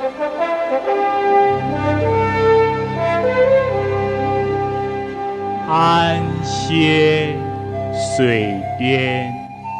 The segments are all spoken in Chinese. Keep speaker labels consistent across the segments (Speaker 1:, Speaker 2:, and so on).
Speaker 1: 安歇水边。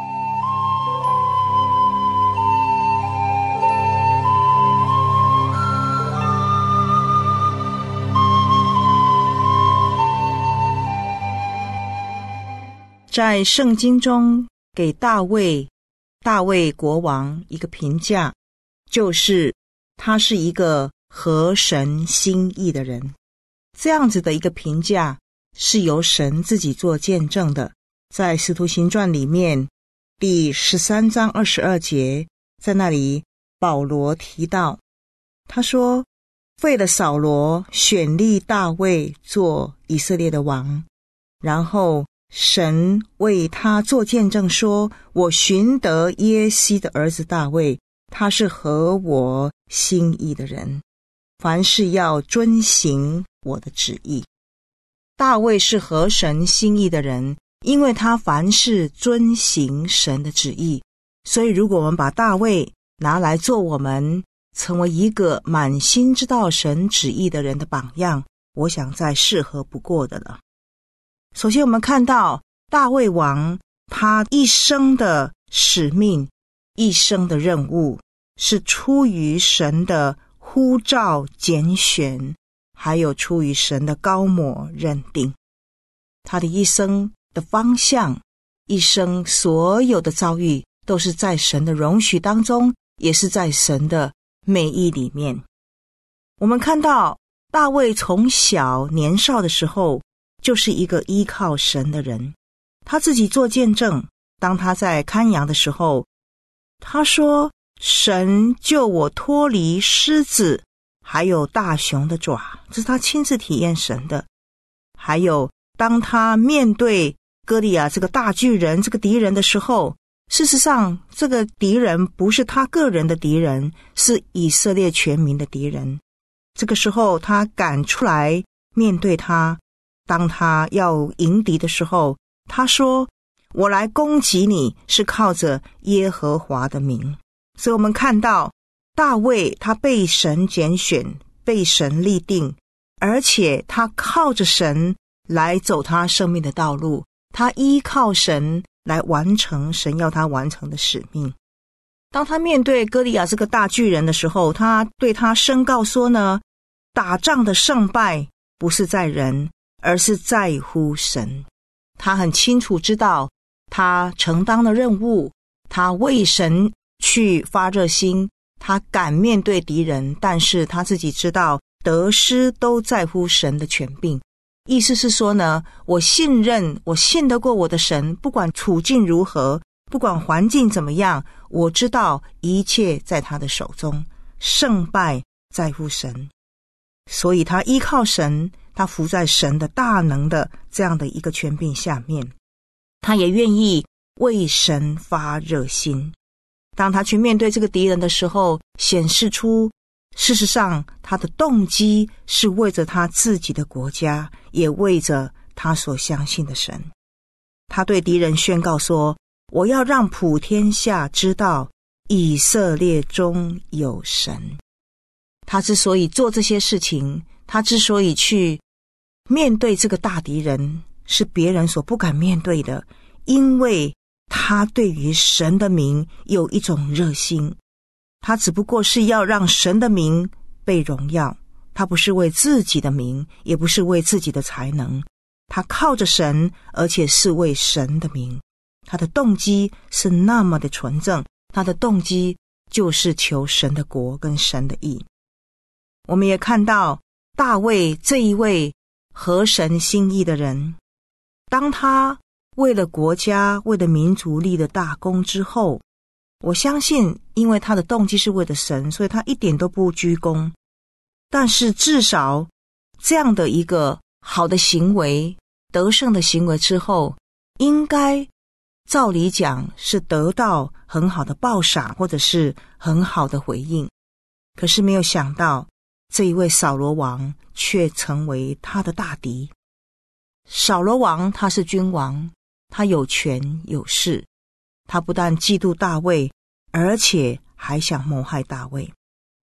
Speaker 2: 在圣经中给大卫国王一个评价，就是他是一个合神心意的人。这样子的一个评价是由神自己做见证的。在使徒行传里面第13章22节，在那里保罗提到，他说废了扫罗，选立大卫做以色列的王，然后神为他做见证说，我寻得耶西的儿子大卫，他是合我心意的人，凡事要遵行我的旨意。大卫是合神心意的人，因为他凡事遵行神的旨意。所以如果我们把大卫拿来做我们成为一个满心知道神旨意的人的榜样，我想再适合不过的了。首先我们看到大卫王他一生的使命，一生的任务是出于神的呼召拣选，还有出于神的膏抹认定。他的一生的方向，一生所有的遭遇都是在神的容许当中，也是在神的美意里面。我们看到大卫从小年少的时候就是一个依靠神的人。他自己做见证，当他在看羊的时候，他说神救我脱离狮子还有大熊的爪，这是他亲自体验神的。还有当他面对歌利亚这个大巨人，这个敌人的时候，事实上这个敌人不是他个人的敌人，是以色列全民的敌人。这个时候他敢出来面对他，当他要迎敌的时候，他说我来攻击你是靠着耶和华的名。所以我们看到大卫他被神拣选，被神立定，而且他靠着神来走他生命的道路，他依靠神来完成神要他完成的使命。当他面对歌利亚这个大巨人的时候，他对他宣告说呢，打仗的胜败不是在人，而是在乎神。他很清楚知道他承担的任务，他为神去发热心，他敢面对敌人，但是他自己知道得失都在乎神的权柄。意思是说呢，我信任，我信得过我的神，不管处境如何，不管环境怎么样，我知道一切在他的手中，胜败在乎神。所以他依靠神，他服在神的大能的这样的一个权柄下面，他也愿意为神发热心。当他去面对这个敌人的时候，显示出事实上他的动机是为着他自己的国家，也为着他所相信的神。他对敌人宣告说，我要让普天下知道以色列中有神。他之所以做这些事情，他之所以去面对这个大敌人，是别人所不敢面对的，因为他对于神的名有一种热心。他只不过是要让神的名被荣耀，他不是为自己的名，也不是为自己的才能，他靠着神，而且是为神的名。他的动机是那么的纯正，他的动机就是求神的国跟神的义。我们也看到大卫这一位合神心意的人，当他为了国家，为了民族立了大功之后，我相信因为他的动机是为了神，所以他一点都不居功。但是至少这样的一个好的行为，得胜的行为之后，应该照理讲是得到很好的报赏，或者是很好的回应。可是没有想到这一位扫罗王却成为他的大敌。扫罗王他是君王，他有权有势，他不但嫉妒大卫，而且还想谋害大卫。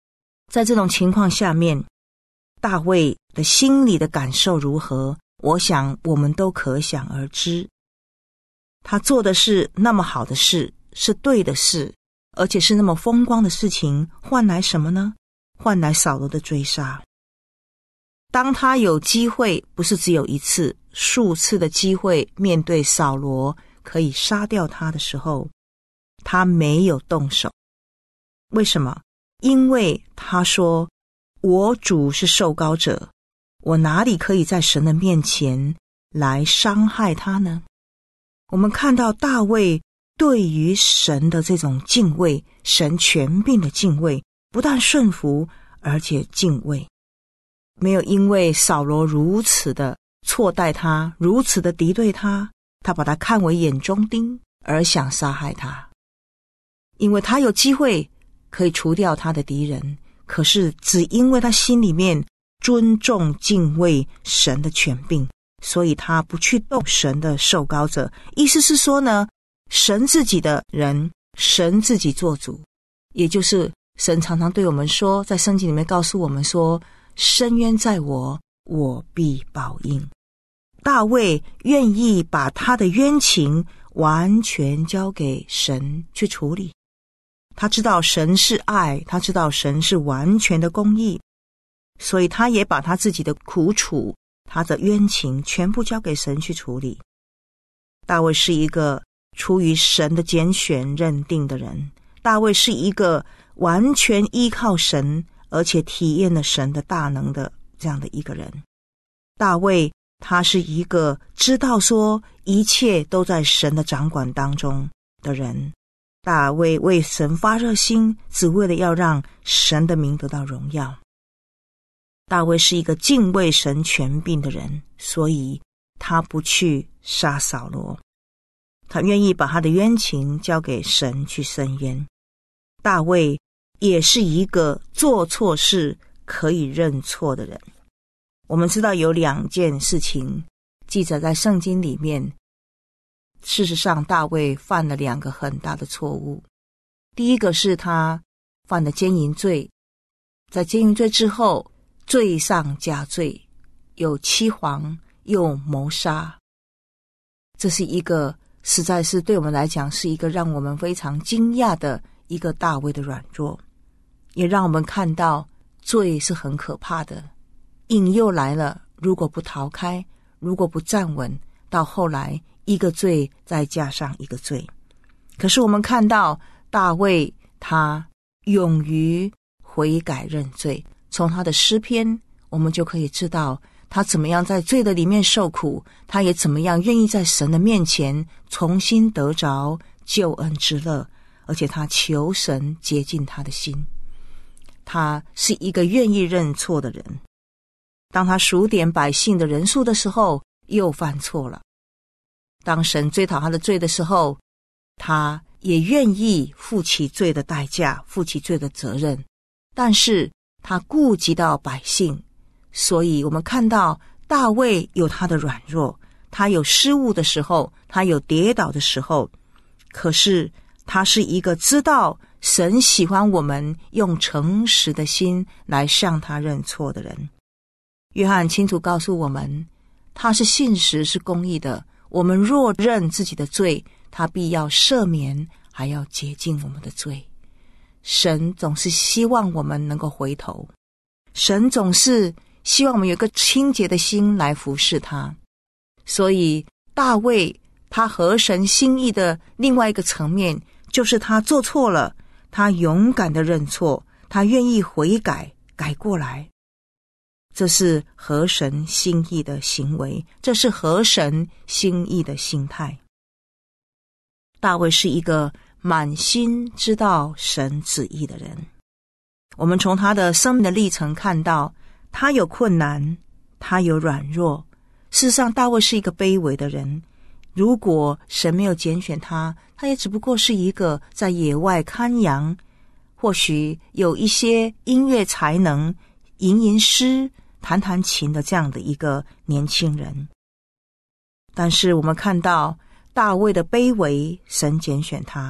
Speaker 2: 在这种情况下面，大卫的心里的感受如何，我想我们都可想而知。他做的是那么好的事，是对的事，而且是那么风光的事情，换来什么呢？换来扫罗的追杀。当他有机会，不是只有一次，数次的机会，面对扫罗可以杀掉他的时候，他没有动手。为什么？因为他说，我主是受膏者，我哪里可以在神的面前来伤害他呢？我们看到大卫对于神的这种敬畏，神权柄的敬畏，不但顺服，而且敬畏。没有因为扫罗如此的错待他，如此的敌对他，他把他看为眼中钉，而想杀害他。因为他有机会可以除掉他的敌人，可是只因为他心里面尊重敬畏神的权柄，所以他不去动神的受膏者。意思是说呢，神自己的人，神自己做主，也就是神常常对我们说，在圣经里面告诉我们说，伸冤在我，我必报应。大卫愿意把他的冤情完全交给神去处理。他知道神是爱，他知道神是完全的公义，所以他也把他自己的苦楚，他的冤情全部交给神去处理。大卫是一个出于神的拣选认定的人，大卫是一个完全依靠神，而且体验了神的大能的这样的一个人。大卫他是一个知道说一切都在神的掌管当中的人。大卫为神发热心，只为了要让神的名得到荣耀。大卫是一个敬畏神权柄的人，所以他不去杀扫罗，他愿意把他的冤情交给神去伸冤。大卫也是一个做错事可以认错的人。我们知道有2件事情记载在圣经里面，事实上大卫犯了2个很大的错误。第一个是他犯了奸淫罪，在奸淫罪之后罪上加罪，有欺谎又谋杀。这是一个实在是对我们来讲是一个让我们非常惊讶的一个大卫的软弱，也让我们看到罪是很可怕的，引诱来了，如果不逃开，如果不站稳，到后来一个罪再加上一个罪。可是我们看到大卫他勇于悔改认罪，从他的诗篇我们就可以知道他怎么样在罪的里面受苦，他也怎么样愿意在神的面前重新得着救恩之乐，而且他求神洁净他的心。他是一个愿意认错的人。当他数点百姓的人数的时候，又犯错了。当神追讨他的罪的时候，他也愿意负起罪的代价，负起罪的责任，但是他顾及到百姓。所以我们看到大卫有他的软弱，他有失误的时候，他有跌倒的时候，可是他是一个知道神喜欢我们用诚实的心来向他认错的人。约翰清楚告诉我们，他是信实是公义的，我们若认自己的罪，他必要赦免，还要洁净我们的罪。神总是希望我们能够回头，神总是希望我们有一个清洁的心来服侍他。所以大卫他合神心意的另外一个层面，就是他做错了，他勇敢的认错，他愿意悔改，改过来。这是合神心意的行为，这是合神心意的心态。大卫是一个满心知道神旨意的人。我们从他的生命的历程看到，他有困难，他有软弱。事实上大卫是一个卑微的人，如果神没有拣选他，他也只不过是一个在野外看羊，或许有一些音乐才能，吟吟诗，弹弹琴的这样的一个年轻人。但是我们看到大卫的卑微，神拣选他；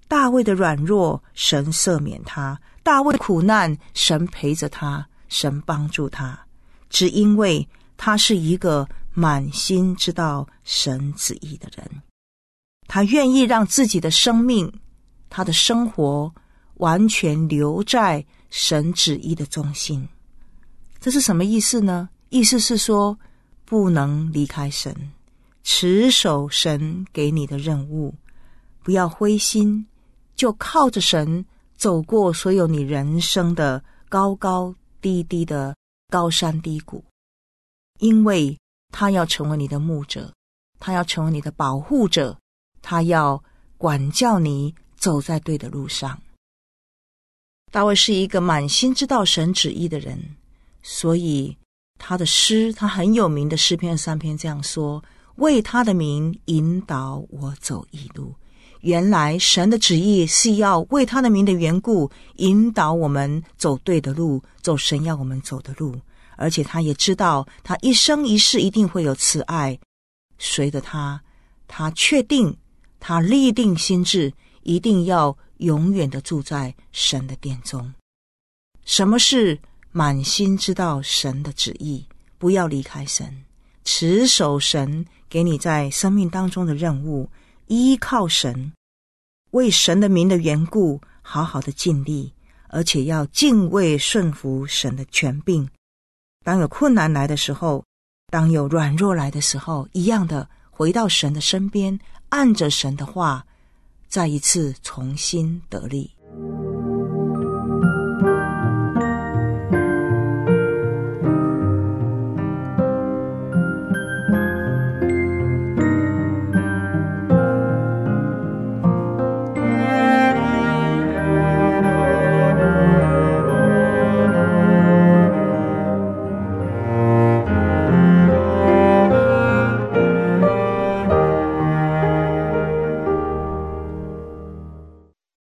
Speaker 2: 大卫的软弱，神赦免他；大卫的苦难，神陪着他，神帮助他，只因为他是一个满心知道神旨意的人。他愿意让自己的生命，他的生活完全留在神旨意的中心。这是什么意思呢？意思是说，不能离开神，持守神给你的任务，不要灰心，就靠着神走过所有你人生的高高低低的高山低谷。因为他要成为你的牧者，他要成为你的保护者，他要管教你走在对的路上。大卫是一个满心知道神旨意的人，所以他的诗，他很有名的诗篇3篇这样说：为他的名引导我走义路。原来神的旨意是要为他的名的缘故引导我们走对的路，走神要我们走的路。而且他也知道他一生一世一定会有慈爱随着他，他确定，他立定心志，一定要永远的住在神的殿中。什么是满心知道神的旨意？不要离开神，持守神给你在生命当中的任务，依靠神，为神的名的缘故好好的尽力，而且要敬畏顺服神的权柄。当有困难来的时候，当有软弱来的时候，一样的回到神的身边，按着神的话，再一次重新得力。